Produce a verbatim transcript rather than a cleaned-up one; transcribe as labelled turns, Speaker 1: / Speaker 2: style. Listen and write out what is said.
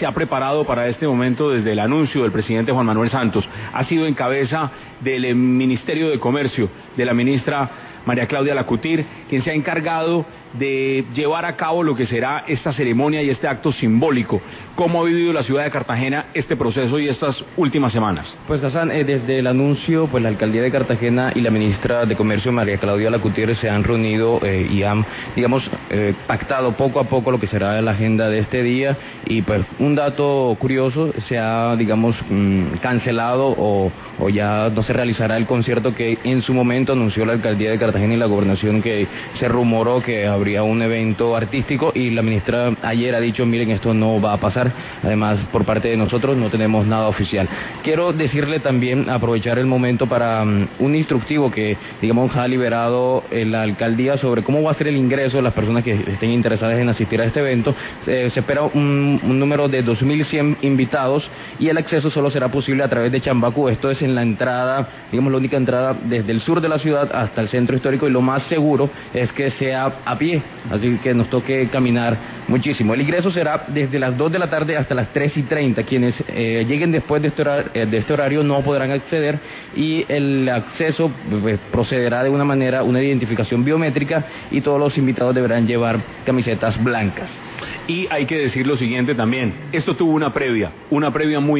Speaker 1: se ha preparado para este momento desde el anuncio del presidente Juan Manuel Santos. Ha sido en cabeza del Ministerio de Comercio, de la ministra María Claudia Lacutir, quien se ha encargado de llevar a cabo lo que será esta ceremonia y este acto simbólico. ¿Cómo ha vivido la ciudad de Cartagena este proceso y estas últimas semanas?
Speaker 2: Pues Hassan, eh, desde el anuncio, pues la alcaldía de Cartagena y la ministra de Comercio, María Claudia Lacutir, se han reunido eh, y han, digamos, eh, pactado poco a poco lo que será la agenda de este día. Y pues un dato curioso, se ha, digamos, mmm, cancelado o, o ya no se realizará el concierto que en su momento anunció la alcaldía de Cartagena y la gobernación, que se rumoró que habría un evento artístico, y la ministra ayer ha dicho, miren, esto no va a pasar. Además, por parte de nosotros no tenemos nada oficial. Quiero decirle también, aprovechar el momento para um, un instructivo que, digamos, ha liberado eh, la alcaldía sobre cómo va a ser el ingreso de las personas que estén interesadas en asistir a este evento. Eh, se espera un, un número de dos mil cien invitados y el acceso solo será posible a través de Chambacú. Esto es en la entrada, digamos, la única entrada desde el sur de la ciudad hasta el centro histórico, y lo más seguro es que sea a pie, así que nos toque caminar muchísimo. El ingreso será desde las dos de la tarde hasta las tres y treinta. Quienes eh, lleguen después de este, horario, de este horario no podrán acceder, y el acceso pues, procederá de una manera, una identificación biométrica, y todos los invitados deberán llevar camisetas blancas.
Speaker 1: Y hay que decir lo siguiente también, esto tuvo una previa, una previa muy